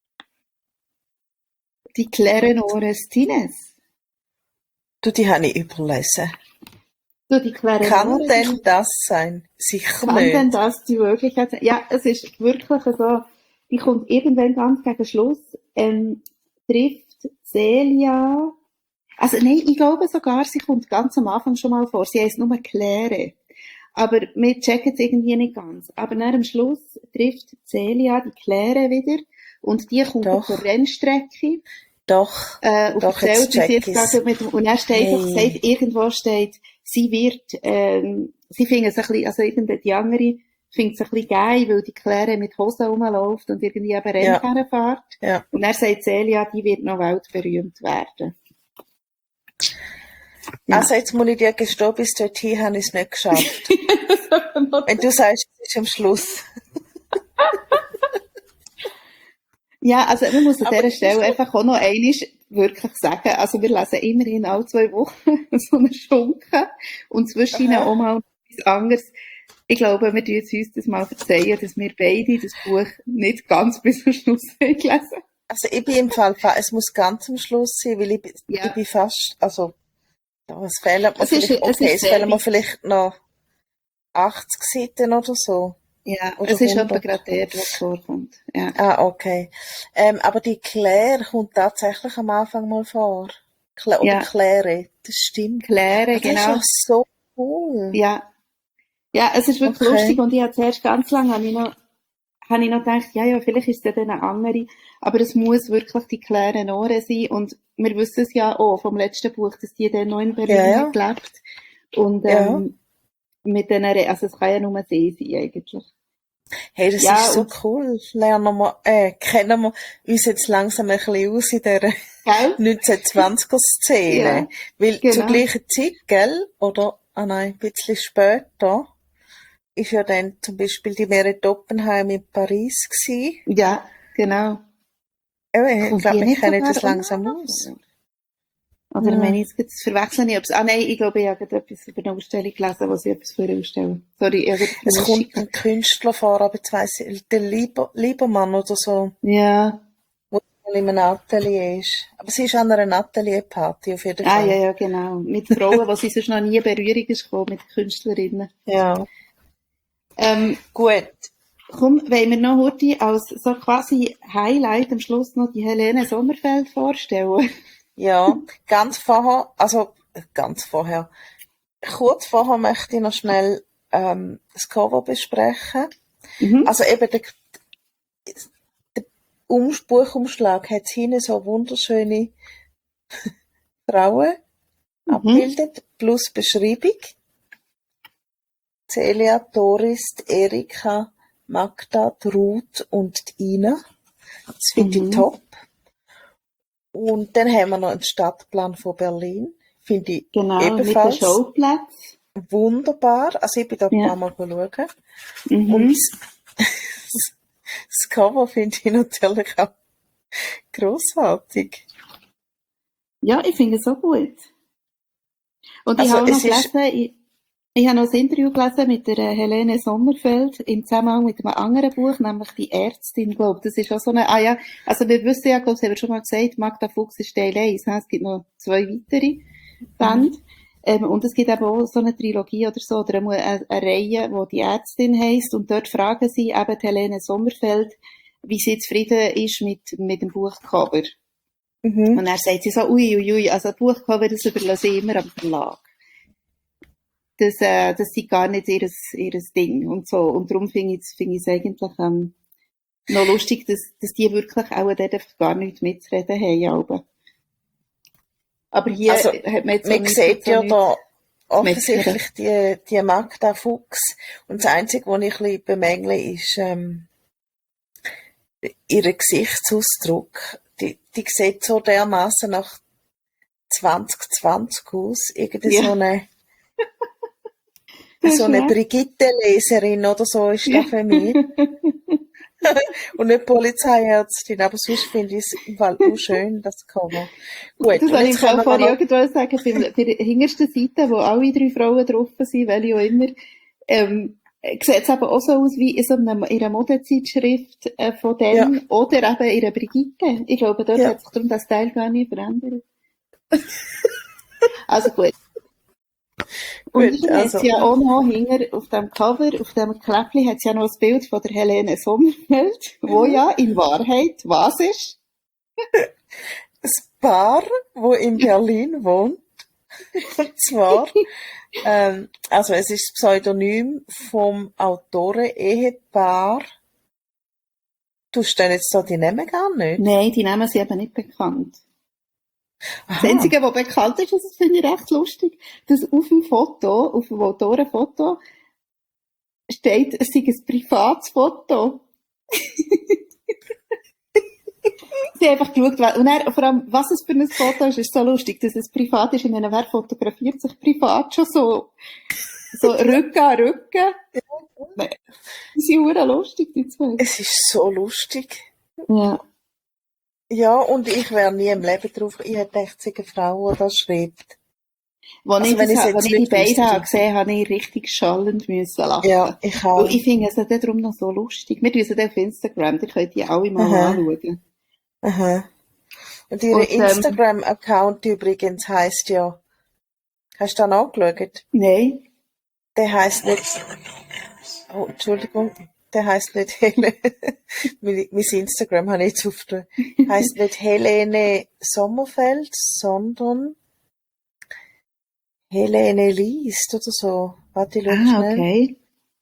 Die Claire Nores-Tines. du, die habe ich überlesen. Du, die Claire Kann Nores, denn das sein? Sicher kann denn nicht. das die Wirklichkeit sein? Ja, es ist wirklich so, die kommt irgendwann ganz gegen Schluss, ähm, trifft Celia. Also nein, ich glaube sogar, sie kommt ganz am Anfang schon mal vor. Sie heisst nur Claire. Aber wir checken es irgendwie nicht ganz. Aber nach am Schluss trifft Celia die Claire wieder und die kommt auf Doch, der Rennstrecke doch, äh, und doch, erzählt, jetzt wie sie check jetzt ich's. gerade mit dem, und dann steht einfach, Hey, sagt, irgendwo steht, sie wird, ähm, sie finden es ein bisschen, also irgendeine, die andere findet es ein bisschen geil, weil die Claire mit Hosen rumläuft und irgendwie eben ja, Rennkarren fährt. ja. Und dann sagt Celia, die wird noch weltberühmt werden. Ja. Also jetzt muss ich dir gestehen, bis dorthin habe ich es nicht geschafft. Wenn du sagst, es ist am Schluss. Ja, also man muss an Aber dieser Stelle einfach auch noch einmal wirklich sagen, also wir lesen immerhin alle zwei Wochen so einen Schunken und zwischen ihnen auch aha. mal etwas anderes. Ich glaube, wir tun es uns das mal verzeihen, dass wir beide das Buch nicht ganz bis zum Schluss haben gelesen. Also ich bin im Fall, fa- es muss ganz am Schluss sein, weil ich, bin- ich Ja, bin fast, also ja, es fehlen mir es ist, vielleicht, es okay, ist es fehlen mir sehr, vielleicht noch achtzig Seiten oder so. ja, Oder es ist etwa hundert. gerade der, was vorkommt. Ja, Ah, okay. Ähm, aber die Claire kommt tatsächlich am Anfang mal vor. Cla oder ja, Claire, das stimmt. Claire, Ah, das ist genau. ja so cool. Ja, ja, es ist wirklich lustig Okay. und ich habe zuerst ganz lange habe ich noch, habe ich noch gedacht, ja, ja, vielleicht ist es ja dann eine andere, aber es muss wirklich die Claire Nore sein und wir wissen es ja auch vom letzten Buch, dass die dann noch in Ja, Berlin ja, hat gelebt und ja. ähm, mit den, Re- also es kann ja nur sie sein eigentlich. Hey, das Ja, ist so und, cool. Lernen wir, äh, kennen wir uns jetzt langsam ein bisschen aus in dieser gell? neunzehnhundertzwanziger-Szene. Ja, Weil zur genau. gleichen Zeit, gell, oder, ah nein, ein bisschen später, ist ja dann zum Beispiel die Meret Oppenheim in Paris gsi. Ja, genau. Eben, ich Kommt glaube, die wir nicht kennen sogar das auch langsam noch aus. vor? Oder meine Hm. ich, jetzt verwechseln ich, ob's, ah nein, ich glaube, ich habe gerade etwas über eine Ausstellung gelesen, wo sie etwas für eine Ausstellung. Sorry, ich habe gerade Es eine kommt Mischung ein gehabt. Künstler vor, aber jetzt weiss ich, der Lieber, Liebermann oder so, Ja. wo in einem Atelier ist. Aber sie ist an einer Atelierparty auf jeden Ah, ja, Fall. ja, genau. Mit Frauen, die sie sonst noch nie in Berührung ist gekommen, mit Künstlerinnen. Ja. Ähm, Gut. komm, wollen wir noch heute als so quasi Highlight am Schluss noch die Helene Sommerfeld vorstellen? Ja, ganz vorher, also äh, ganz vorher, kurz vorher möchte ich noch schnell ähm, das Cover besprechen. Mhm. Also eben der, der um Buchumschlag hat hinten so wunderschöne Frauen Mhm. abbildet, plus Beschreibung. Celia, Doris, die Erika, Magda, die Ruth und die Ina. Das finde ich Mhm. top. Und dann haben wir noch einen Stadtplan von Berlin. Finde ich Genau, mit den ebenfalls Schauplätzen. wunderbar. Also ich bin da ein Ja. paar Mal schauen. Mhm. Und das, das Cover finde ich natürlich auch grossartig. Ja, ich finde es so gut. Und ich Also habe auch noch es ist, gelesen, ich, ich habe noch ein Interview gelesen mit der äh, Helene Sommerfeld im Zusammenhang mit einem anderen Buch, nämlich die Ärztin, glaube ich. Das ist auch so eine, ah ja, also wir wissen ja, glaube ich, das haben wir schon mal gesagt, Magda Fuchs ist Teil eins, es gibt noch zwei weitere Bände. Ähm, und es gibt eben auch so eine Trilogie oder so, oder eine, eine, eine Reihe, wo die Ärztin heisst, und dort fragen sie eben die Helene Sommerfeld, wie sie zufrieden ist mit, mit dem Buchcover. mhm. Und dann sagt sie so, ui, ui, ui, also Buchcover, das überlasse ich immer am Verlag. Das, äh, das ist gar nicht ihres, ihres Ding und so. Und darum finde ich, finde ich es eigentlich, ähm, noch lustig, dass, dass die wirklich auch dort einfach gar nichts mitzureden haben, aber. Aber hier Also, hat man jetzt so man nichts, sieht so ja nichts da zu meckern. offensichtlich die, die Magda Fuchs. Und das Einzige, was ich ein bisschen bemängle, ist ähm, ihr Gesichtsausdruck. Die, die sieht so dermaßen nach zwanzig zwanzig aus. Irgendwie Ja. so eine, Das so ist eine recht. Brigitte-Leserin oder so ist das für mich. Und nicht Polizeiärztin, aber sonst finde ich es im Fall auch schön, das Cover. Gut, Das und wollte ich jetzt im kommen Fall wir vorhin noch, irgendwo sagen, bei, bei der hintersten Seite, wo alle drei Frauen drauf sind, welche auch immer, ähm, sieht es eben auch so aus wie in so einer, in einer Modezeitschrift äh, von ja, dann, oder eben in einer Brigitte. Ich glaube, dort ja, hat sich darum das Teil gar nicht verändert. Also gut. Und gut, dann hat es also, ja auch noch hinter auf dem Cover, auf dem Kläppchen, hat es ja noch ein Bild von der Helene Sommerfeld, wo ja in Wahrheit was ist? das Paar, wo in Berlin wohnt, und zwar, ähm, also es ist das Pseudonym vom Autoren-Ehepaar. Tust du denn jetzt da die Namen gar nicht? Nein, die Namen sind eben nicht bekannt. Das Aha, Einzige, was bekannt ist, das finde ich recht lustig, dass auf dem Foto, auf dem Autorenfoto, steht, es sei ein privates Foto. Sie haben einfach geschaut, wa- und dann, vor allem, was es für ein Foto ist, ist so lustig, dass es privat ist. Ich meine, wer fotografiert sich privat schon so, so Rücken an Rücken? Nein, die sind verdammt lustig, die zwei. es ist so lustig. Ja. Ja, und ich wäre nie im Leben drauf, ich hätte gedacht, es sei eine Frau, die das schreibt. Als Also ich, wenn das, ich es als jetzt ich die nicht beiden wüsste. habe gesehen habe, ich richtig schallend müssen lachen. Ja, ich Weil auch. ich finde es dann darum noch so lustig. Wir tun es auf Instagram, da könnt ihr alle mal Aha, anschauen. aha. Und ihr Und, ähm, Instagram-Account übrigens heisst ja, hast du da nachgeschaut? nein. Der heisst nicht, oh, Entschuldigung, der heisst nicht Helene, mein, mein Instagram habe ich jetzt aufgeschrieben, heisst nicht Helene Sommerfeld, sondern Helene Liest oder so. Warte, ich schau Ah, schnell. okay.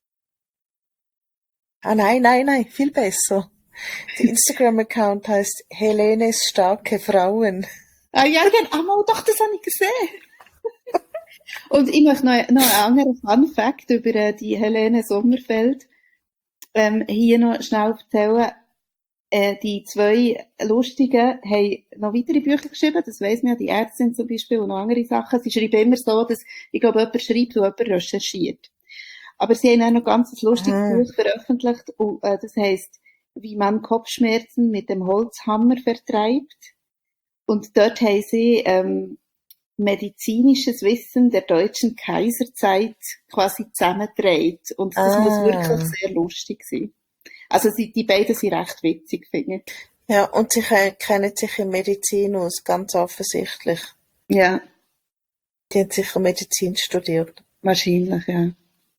Ah, nein, nein, nein, viel besser. Der Instagram-Account heisst Helenes starke Frauen. Ah, ja, genau. Ah, mal, doch, das habe ich gesehen. Und ich möchte noch, noch einen anderen Fun Fact über äh, die Helene Sommerfeld ähm, hier noch schnell erzählen. Äh, die zwei Lustigen haben noch weitere Bücher geschrieben, das weiss man ja, die Ärztin zum Beispiel und noch andere Sachen. Sie schreiben immer so, dass, ich glaube, jemand schreibt und jemand recherchiert. Aber sie haben auch noch ganz ein lustiges Aha. Buch veröffentlicht, und, äh, das heisst, wie man Kopfschmerzen mit dem Holzhammer vertreibt. Und dort haben sie ähm, medizinisches Wissen der deutschen Kaiserzeit quasi zusammengetragen. Und das muss Ah. wirklich sehr lustig sein. Also sie, die beiden sind recht witzig, finde ich. Ja, und sie ke- kennen sich in Medizin aus, ganz offensichtlich. Ja, Die haben sicher Medizin studiert. wahrscheinlich, ja.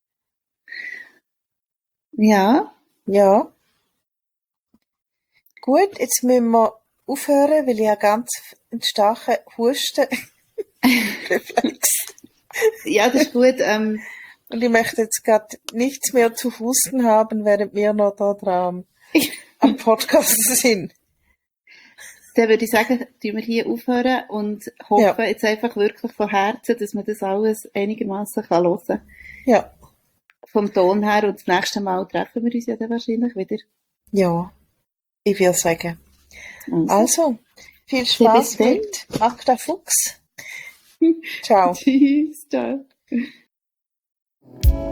Ja, Ja, gut, jetzt müssen wir aufhören, weil ich habe ganz einen starken Hustenreflex. ja, das ist gut. Ähm, Und ich möchte jetzt gerade nichts mehr zu husten haben, während wir noch da dran am Podcast sind. dann würde ich sagen, tun wir hier aufhören und hoffen Ja. jetzt einfach wirklich von Herzen, dass man das alles einigermaßen kann hören kann. Ja. Vom Ton her. Und das nächste Mal treffen wir uns ja dann wahrscheinlich wieder. Ja. Ich will sagen. Also, Also, viel Spaß bis dann. mit Magda Fuchs. Ciao. tschüss. Ciao.